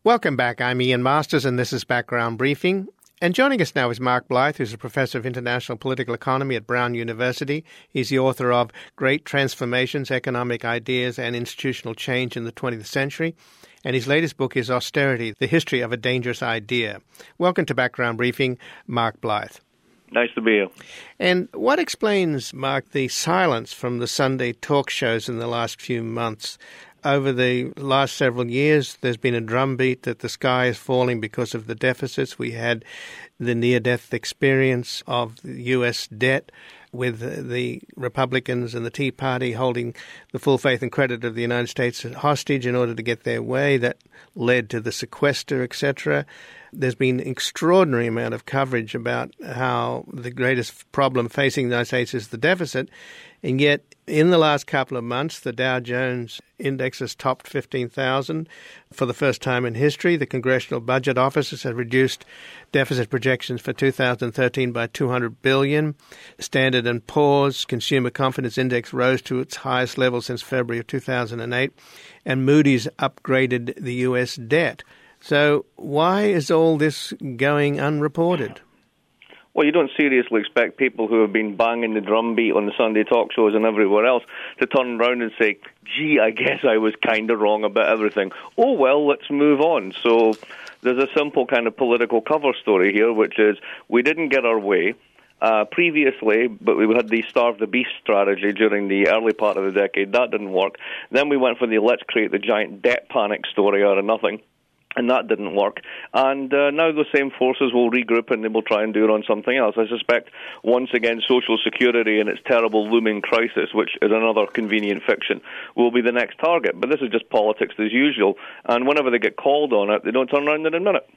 Welcome back. I'm Ian Masters, and this is Background Briefing. And joining us now is Mark Blyth, who's a professor of international political economy at Brown University. He's the author of Great Transformations, Economic Ideas and Institutional Change in the 20th Century. And his latest book is Austerity, The History of a Dangerous Idea. Welcome to Background Briefing, Mark Blyth. Nice to be here. And what explains, Mark, the silence from the Sunday talk shows in the last few months? Over the last several years, there's been a drumbeat that the sky is falling because of the deficits. We had the near-death experience of the U.S. debt with the Republicans and the Tea Party holding the full faith and credit of the United States hostage in order to get their way. That led to the sequester, etc. There's been an extraordinary amount of coverage about how the greatest problem facing the United States is the deficit. And yet, in the last couple of months, the Dow Jones Index has topped 15,000 for the first time in history. The Congressional Budget Office has reduced deficit projections for 2013 by $200 billion. Standard & Poor's Consumer Confidence Index rose to its highest level since February of 2008. And Moody's upgraded the U.S. debt. So why is all this going unreported? Well, you don't seriously expect people who have been banging the drumbeat on the Sunday talk shows and everywhere else to turn around and say, gee, I guess I was kind of wrong about everything. Oh, well, let's move on. So there's a simple kind of political cover story here, which is we didn't get our way previously, but we had the starve the beast strategy during the early part of the decade. That didn't work. Then we went for the let's create the giant debt panic story out of nothing. And that didn't work. And now the same forces will regroup and they will try and do it on something else. I suspect, once again, Social Security and its terrible looming crisis, which is another convenient fiction, will be the next target. But this is just politics as usual. And whenever they get called on it, they don't turn around in a minute.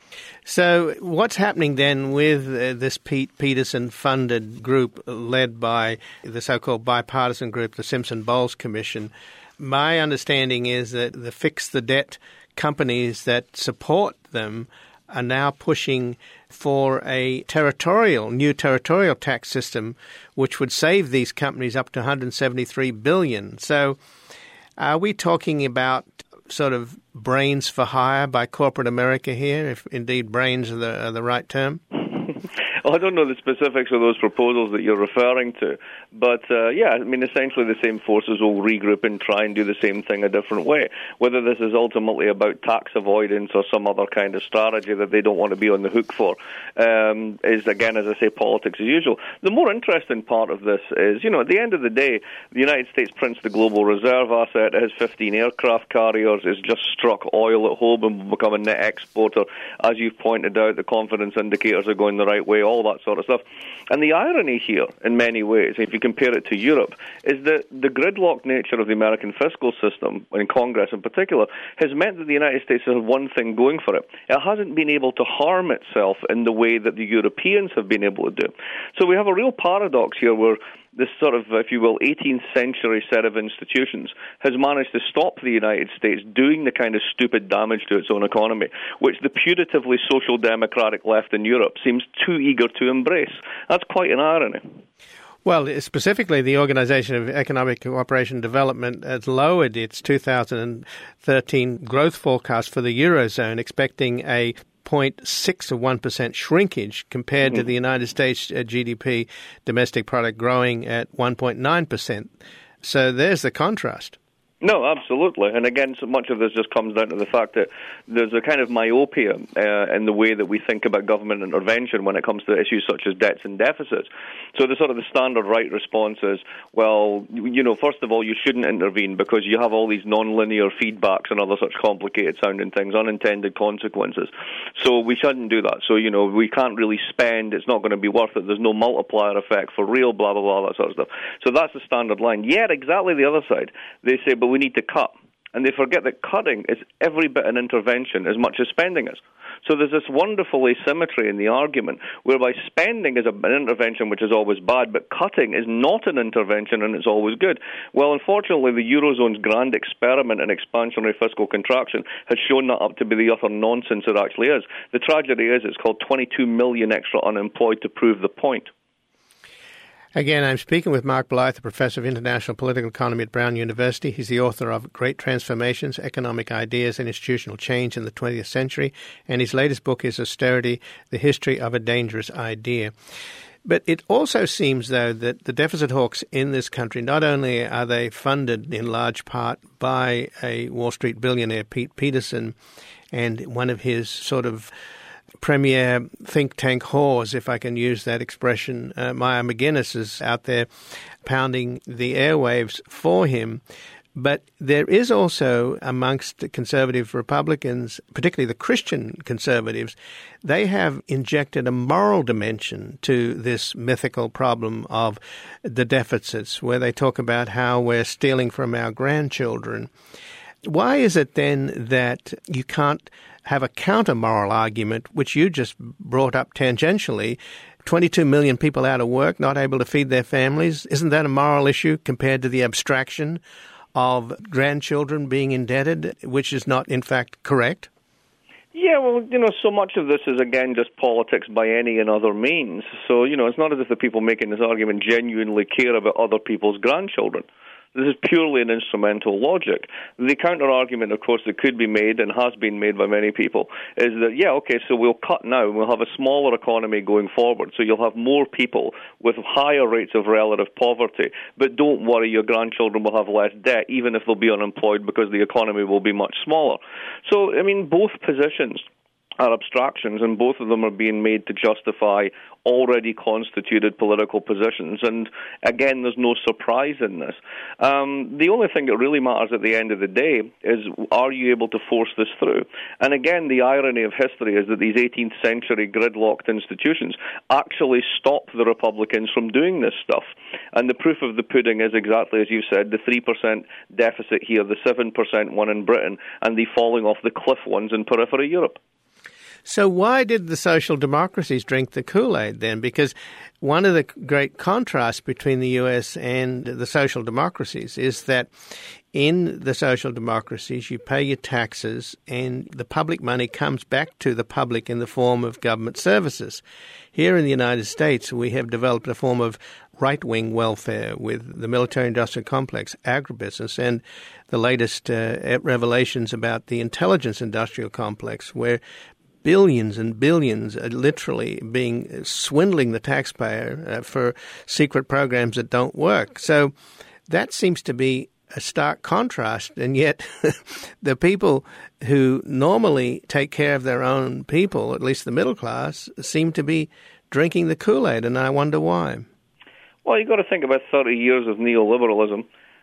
So what's happening then with this Pete Peterson-funded group led by the so-called bipartisan group, the Simpson-Bowles Commission? My understanding is that the Fix the Debt companies that support them are now pushing for a new territorial tax system, which would save these companies up to $173 billion. So are we talking about sort of brains for hire by corporate America here, if indeed brains are the right term? Well, I don't know the specifics of those proposals that you're referring to, but yeah, I mean, essentially the same forces will regroup and try and do the same thing a different way. Whether this is ultimately about tax avoidance or some other kind of strategy that they don't want to be on the hook for is, again, as I say, politics as usual. The more interesting part of this is, at the end of the day, the United States prints the global reserve asset. It has 15 aircraft carriers. It's just struck oil at home and will become a net exporter. As you've pointed out, the confidence indicators are going the right way, all that sort of stuff. And the irony here, in many ways, if you compare it to Europe, is that the gridlock nature of the American fiscal system, in Congress in particular, has meant that the United States has one thing going for it. It hasn't been able to harm itself in the way that the Europeans have been able to do. So we have a real paradox here where this sort of, if you will, 18th century set of institutions has managed to stop the United States doing the kind of stupid damage to its own economy, which the putatively social democratic left in Europe seems too eager to embrace. That's quite an irony. Well, specifically, the Organization of Economic Cooperation and Development has lowered its 2013 growth forecast for the Eurozone, expecting a 0.6 of 1% shrinkage compared to the United States GDP domestic product growing at 1.9%. So there's the contrast. No, absolutely. And again, so much of this just comes down to the fact that there's a kind of myopia in the way that we think about government intervention when it comes to issues such as debts and deficits. So the sort of the standard right response is, well, first of all, you shouldn't intervene because you have all these non-linear feedbacks and other such complicated sounding things, unintended consequences. So we shouldn't do that. So, we can't really spend. It's not going to be worth it. There's no multiplier effect for real, blah, blah, blah, that sort of stuff. So that's the standard line. Yet, exactly the other side, they say, but we need to cut. And they forget that cutting is every bit an intervention as much as spending is. So there's this wonderful asymmetry in the argument whereby spending is an intervention which is always bad, but cutting is not an intervention and it's always good. Well, unfortunately, the Eurozone's grand experiment in expansionary fiscal contraction has shown that up to be the utter nonsense it actually is. The tragedy is it's called 22 million extra unemployed to prove the point. Again, I'm speaking with Mark Blyth, a professor of international political economy at Brown University. He's the author of Great Transformations, Economic Ideas and Institutional Change in the 20th Century, and his latest book is Austerity, The History of a Dangerous Idea. But it also seems, though, that the deficit hawks in this country, not only are they funded in large part by a Wall Street billionaire, Pete Peterson, and one of his sort of premier think tank whores, if I can use that expression, Maya McGuinness, is out there pounding the airwaves for him. But there is also amongst conservative Republicans, particularly the Christian conservatives, they have injected a moral dimension to this mythical problem of the deficits, where they talk about how we're stealing from our grandchildren. Why is it then that you can't have a counter-moral argument, which you just brought up tangentially? 22 million people out of work, not able to feed their families. Isn't that a moral issue compared to the abstraction of grandchildren being indebted, which is not, in fact, correct? Yeah, well, so much of this is, again, just politics by any and other means. So, it's not as if the people making this argument genuinely care about other people's grandchildren. This is purely an instrumental logic. The counter-argument, of course, that could be made and has been made by many people is that, so we'll cut now and we'll have a smaller economy going forward. So you'll have more people with higher rates of relative poverty. But don't worry, your grandchildren will have less debt, even if they'll be unemployed, because the economy will be much smaller. So, both positions are abstractions, and both of them are being made to justify already constituted political positions. And again, there's no surprise in this. The only thing that really matters at the end of the day is, are you able to force this through? And again, the irony of history is that these 18th century gridlocked institutions actually stopped the Republicans from doing this stuff. And the proof of the pudding is exactly as you said, the 3% deficit here, the 7% one in Britain, and the falling off the cliff ones in periphery Europe. So why did the social democracies drink the Kool-Aid then? Because one of the great contrasts between the US and the social democracies is that in the social democracies, you pay your taxes and the public money comes back to the public in the form of government services. Here in the United States, we have developed a form of right-wing welfare with the military-industrial complex, agribusiness, and the latest revelations about the intelligence-industrial complex, where billions and billions are literally swindling the taxpayer for secret programs that don't work. So that seems to be a stark contrast, and yet the people who normally take care of their own people, at least the middle class, seem to be drinking the Kool-Aid, and I wonder why. Well, you've got to think about 30 years of neoliberalism.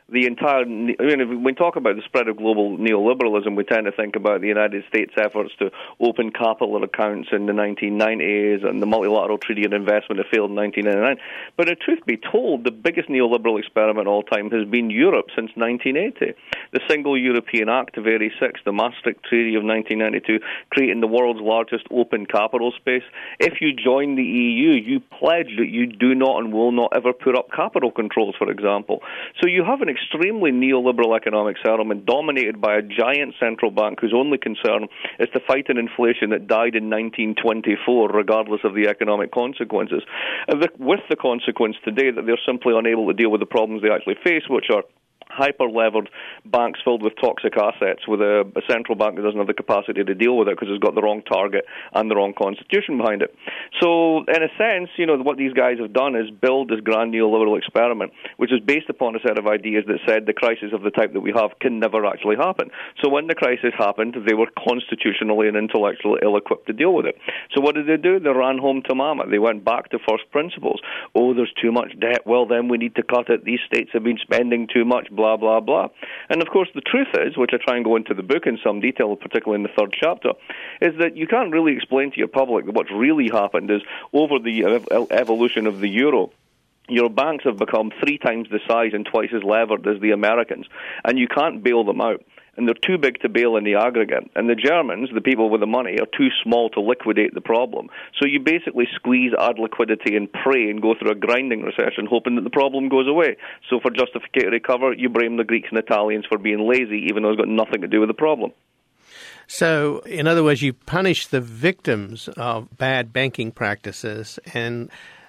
When we talk about the spread of global neoliberalism, we tend to think about the United States' efforts to open capital accounts in the 1990s and the multilateral treaty on investment that failed in 1999. But the truth be told, the biggest neoliberal experiment of all time has been Europe since 1980. The Single European Act of 86, the Maastricht Treaty of 1992, creating the world's largest open capital space. If you join the EU, you pledge that you do not and will not ever put up capital controls, for example. So you have an extremely neoliberal economic settlement dominated by a giant central bank whose only concern is to fight an inflation that died in 1924, regardless of the economic consequences. With the consequence today that they're simply unable to deal with the problems they actually face, which are hyper-levered banks filled with toxic assets with a central bank that doesn't have the capacity to deal with it because it's got the wrong target and the wrong constitution behind it. So, in a sense, what these guys have done is build this grand neoliberal experiment, which is based upon a set of ideas that said the crisis of the type that we have can never actually happen. So when the crisis happened, they were constitutionally and intellectually ill-equipped to deal with it. So what did they do? They ran home to mama. They went back to first principles. Oh, there's too much debt. Well, then we need to cut it. These states have been spending too much, blah, blah, blah. And, of course, the truth is, which I try and go into the book in some detail, particularly in the third chapter, is that you can't really explain to your public that what's really happened is over the evolution of the euro, your banks have become 3 times the size and twice as levered as the Americans, and you can't bail them out. And they're too big to bail in the aggregate. And the Germans, the people with the money, are too small to liquidate the problem. So you basically squeeze, add liquidity, and pray and go through a grinding recession, hoping that the problem goes away. So for justificatory cover, you blame the Greeks and Italians for being lazy, even though it's got nothing to do with the problem. So, in other words, you punish the victims of bad banking practices and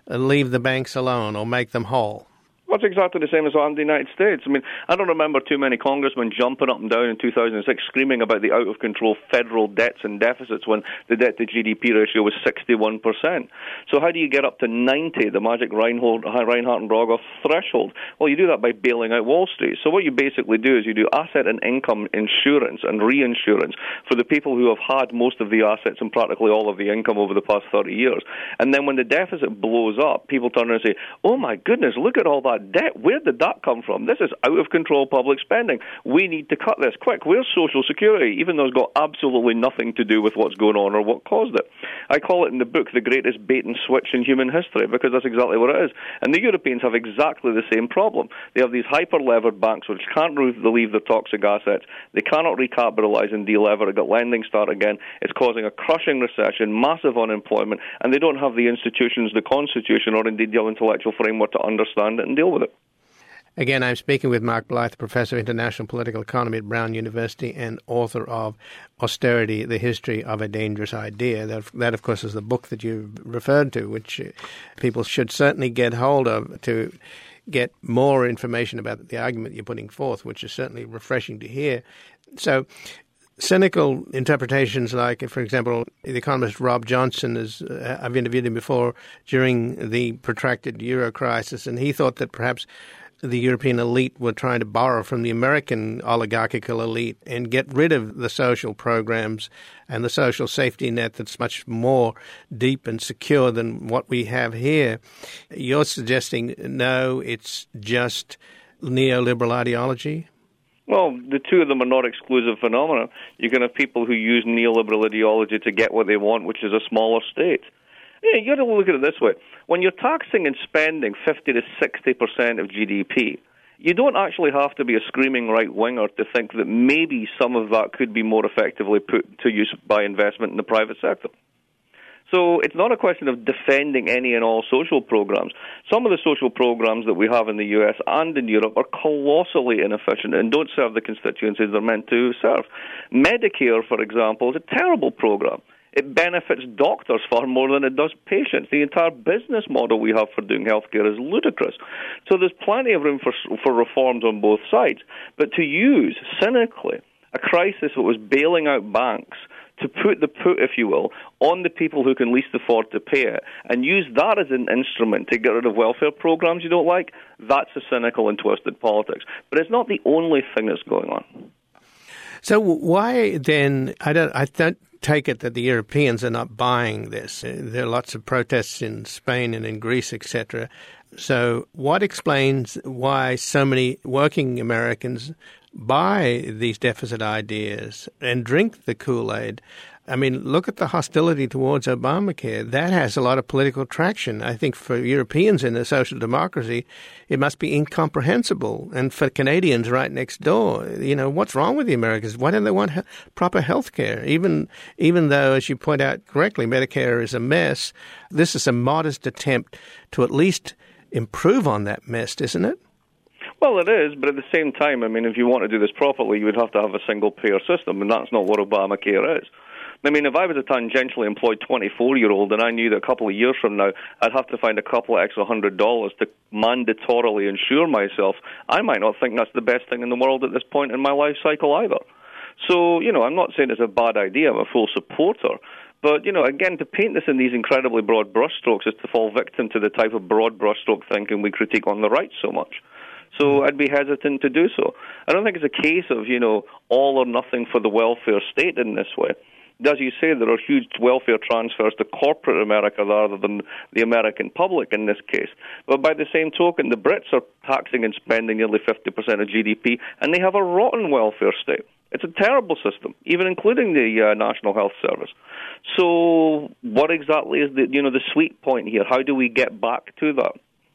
leave the banks alone or make them whole? Well, it's exactly the same as in the United States. I mean, I don't remember too many congressmen jumping up and down in 2006 screaming about the out-of-control federal debts and deficits when the debt-to-GDP ratio was 61%. So how do you get up to 90, the magic Reinhardt and Rogoff threshold? Well, you do that by bailing out Wall Street. So what you basically do is you do asset and income insurance and reinsurance for the people who have had most of the assets and practically all of the income over the past 30 years. And then when the deficit blows up, people turn around and say, oh my goodness, look at all that debt. Where did that come from? This is out of control public spending. We need to cut this quick. Where's Social Security? Even though it's got absolutely nothing to do with what's going on or what caused it. I call it in the book the greatest bait and switch in human history because that's exactly what it is. And the Europeans have exactly the same problem. They have these hyper-levered banks which can't relieve their toxic assets. They cannot recapitalise and delever. Get lending start again. It's causing a crushing recession, massive unemployment, and they don't have the institutions, the constitution, or indeed the intellectual framework to understand it and deal with it. Again, I'm speaking with Mark Blyth, Professor of International Political Economy at Brown University and author of Austerity, The History of a Dangerous Idea. That, of course, is the book that you referred to, which people should certainly get hold of to get more information about the argument you're putting forth, which is certainly refreshing to hear. So cynical interpretations like, for example, the economist Rob Johnson, I've interviewed him before during the protracted euro crisis, and he thought that perhaps the European elite were trying to borrow from the American oligarchical elite and get rid of the social programs and the social safety net that's much more deep and secure than what we have here. You're suggesting, no, it's just neoliberal ideology? Well, the two of them are not exclusive phenomena. You can have people who use neoliberal ideology to get what they want, which is a smaller state. Yeah, you got to look at it this way. When you're taxing and spending 50 to 60% of GDP, you don't actually have to be a screaming right-winger to think that maybe some of that could be more effectively put to use by investment in the private sector. So it's not a question of defending any and all social programs. Some of the social programs that we have in the US and in Europe are colossally inefficient and don't serve the constituencies they're meant to serve. Medicare, for example, is a terrible program. It benefits doctors far more than it does patients. The entire business model we have for doing healthcare is ludicrous. So there's plenty of room for reforms on both sides. But to use, cynically, a crisis that was bailing out banks to put the put, if you will, on the people who can least afford to pay it, and use that as an instrument to get rid of welfare programs you don't like, that's a cynical and twisted politics. But it's not the only thing that's going on. So why then, I don't take it that the Europeans are not buying this. There are lots of protests in Spain and in Greece, etc. So what explains why so many working Americans buy these deficit ideas and drink the Kool-Aid? I mean, look at the hostility towards Obamacare. That has a lot of political traction. I think for Europeans in a social democracy, it must be incomprehensible. And for Canadians right next door, you know, what's wrong with the Americans? Why don't they want proper health care? Even though, as you point out correctly, Medicare is a mess, this is a modest attempt to at least improve on that mess, isn't it? Well, it is, but at the same time, I mean, if you want to do this properly, you would have to have a single-payer system, and that's not what Obamacare is. I mean, if I was a tangentially employed 24-year-old and I knew that a couple of years from now I'd have to find a couple of extra $100 to mandatorily insure myself, I might not think that's the best thing in the world at this point in my life cycle either. So, you know, I'm not saying it's a bad idea. I'm a full supporter. But, you know, again, to paint this in these incredibly broad brushstrokes is to fall victim to the type of broad brushstroke thinking we critique on the right so much. So I'd be hesitant to do so. I don't think it's a case of, you know, all or nothing for the welfare state in this way. As you say, there are huge welfare transfers to corporate America rather than the American public in this case. But by the same token, the Brits are taxing and spending nearly 50% of GDP, and they have a rotten welfare state. It's a terrible system, even including the National Health Service. So what exactly is the sweet point here? How do we get back to that?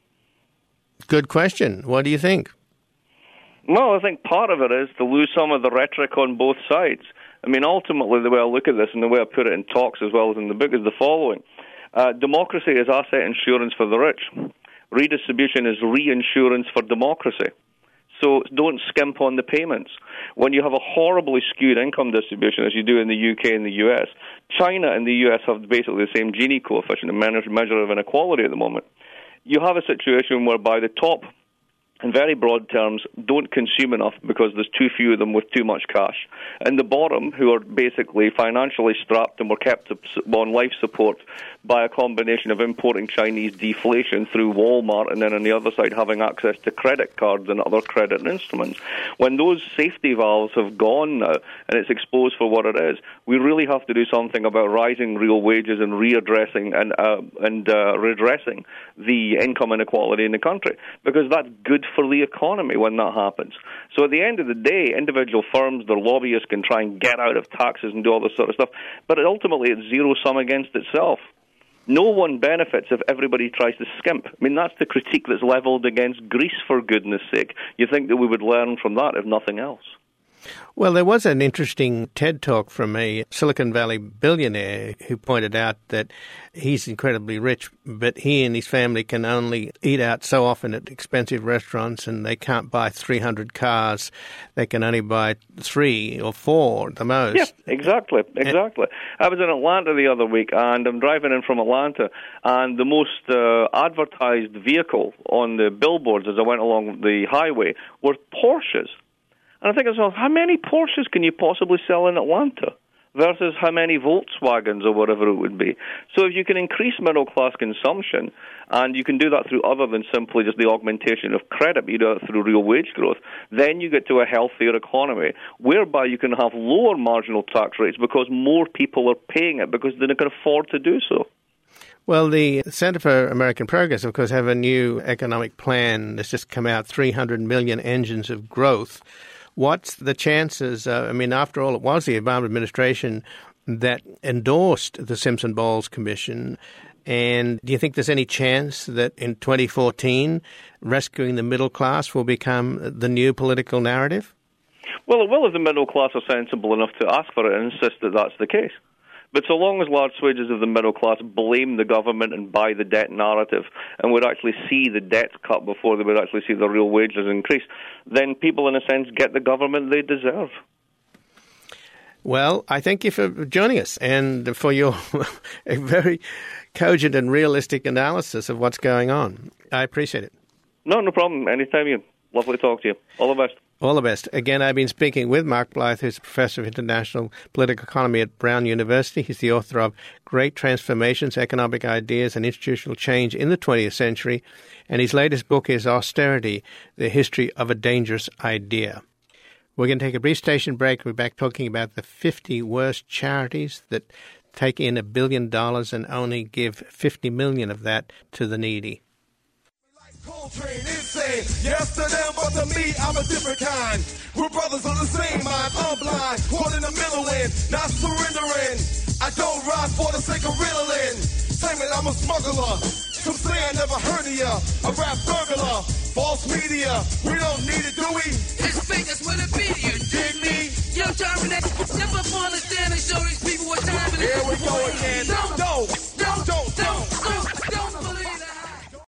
Good question. What do you think? Well, I think part of it is to lose some of the rhetoric on both sides. I mean, ultimately, the way I look at this and the way I put it in talks as well as in the book is the following. Democracy is asset insurance for the rich. Redistribution is reinsurance for democracy. So don't skimp on the payments. When you have a horribly skewed income distribution, as you do in the UK and the US, China and the US have basically the same Gini coefficient, a measure of inequality at the moment. you have a situation whereby the top, in very broad terms, don't consume enough because there's too few of them with too much cash. And the bottom, who are basically financially strapped and were kept on life support by a combination of importing Chinese deflation through Walmart and then on the other side having access to credit cards and other credit instruments. When those safety valves have gone now and it's exposed for what it is, we really have to do something about rising real wages and readdressing and redressing the income inequality in the country, because that's good for the economy when that happens. So at the end of the day, individual firms, their lobbyists can try and get out of taxes and do all this sort of stuff, but ultimately it's zero-sum against itself. No one benefits if everybody tries to skimp. I mean, that's the critique that's levelled against Greece, for goodness sake. You think that we would learn from that, if nothing else? Well, there was an interesting TED Talk from a Silicon Valley billionaire who pointed out that he's incredibly rich, but he and his family can only eat out so often at expensive restaurants, and they can't buy 300 cars. They can only buy 3 or 4 at the most. Yeah, exactly. I was in Atlanta the other week, and I'm driving in from Atlanta, and the most advertised vehicle on the billboards as I went along the highway were Porsches. And I think to myself, how many Porsches can you possibly sell in Atlanta versus how many Volkswagens or whatever it would be? So if you can increase middle-class consumption, and you can do that through other than simply just the augmentation of credit, you do it through real wage growth, then you get to a healthier economy, whereby you can have lower marginal tax rates because more people are paying it because they can afford to do so. Well, the Center for American Progress, of course, have a new economic plan that's just come out, 300 million engines of growth. What's the chances? After all, it was the Obama administration that endorsed the Simpson-Bowles Commission. And do you think there's any chance that in 2014, rescuing the middle class will become the new political narrative? Well, it will if the middle class are sensible enough to ask for it and insist that that's the case. But so long as large swathes of the middle class blame the government and buy the debt narrative and would actually see the debt cut before they would actually see the real wages increase, then people, in a sense, get the government they deserve. Well, I thank you for joining us and for your very cogent and realistic analysis of what's going on. I appreciate it. No problem. Anytime, Ian. Lovely to talk to you. All the best. All the best. Again, I've been speaking with Mark Blyth, who's a professor of international political economy at Brown University. He's the author of Great Transformations, Economic Ideas and Institutional Change in the 20th Century. And his latest book is Austerity, The History of a Dangerous Idea. We're going to take a brief station break. We're back talking about the 50 worst charities that take in $1 billion and only give 50 million of that to the needy. Coltrane, insane, yes to them, but to me, I'm a different kind. We're brothers on the same mind, I'm blind, caught in the middle end, not surrendering. I don't ride for the sake of riddling. Saying I'm a smuggler, some say I never heard of ya. A rap burglar, false media, we don't need it, do we?